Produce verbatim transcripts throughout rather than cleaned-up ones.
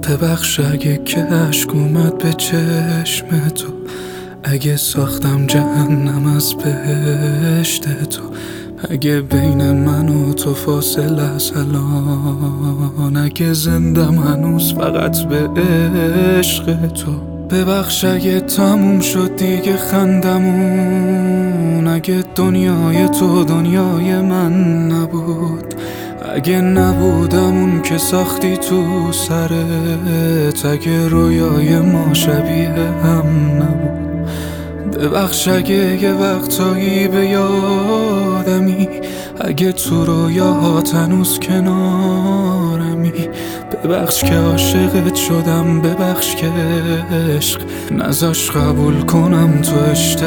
ببخش اگه که اشک اومد به چشم تو، اگه ساختم جهنم از بهشت تو، اگه بین من و تو فاصله از الان، اگه زندم هنوز فقط به عشق تو. ببخش اگه تموم شد دیگه خندمون، اگه دنیای تو دنیای من نبود، اگه نبودم اون که ساختی تو سرت، اگه رویای ما شبیه هم نبود. ببخش اگه یه وقتایی به یادمی، اگه تو رویاهات هنوز کنارمی. ببخش که عاشقت شدم، ببخش که عشق نذاش قبول کنم تو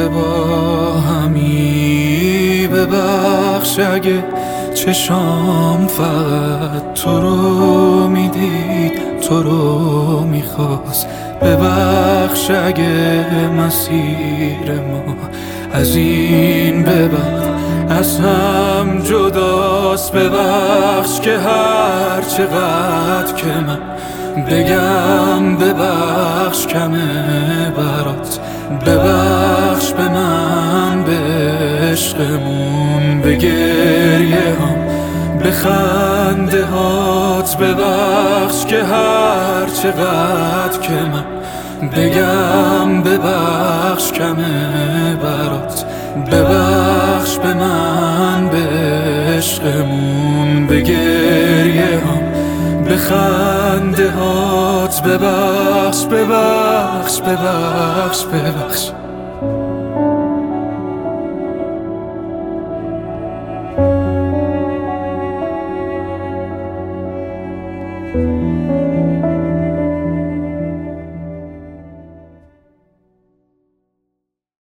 اشتباهمی. ببخش اگه چشام فقط تو رو میدید، تو رو میخواست. ببخش اگه مسیر ما از این به بعد از هم جداست. ببخش که هر چقدر که من بگم ببخش کمه برات. ببخش به من، به عشقمون، به گریه هم، به خنده هات. ببخش که هر چقدر که من بگم ببخش کمه برات. ببخش به من، به عشقمون، به گریه هم، به خنده هات. ببخش ببخش ببخش ببخش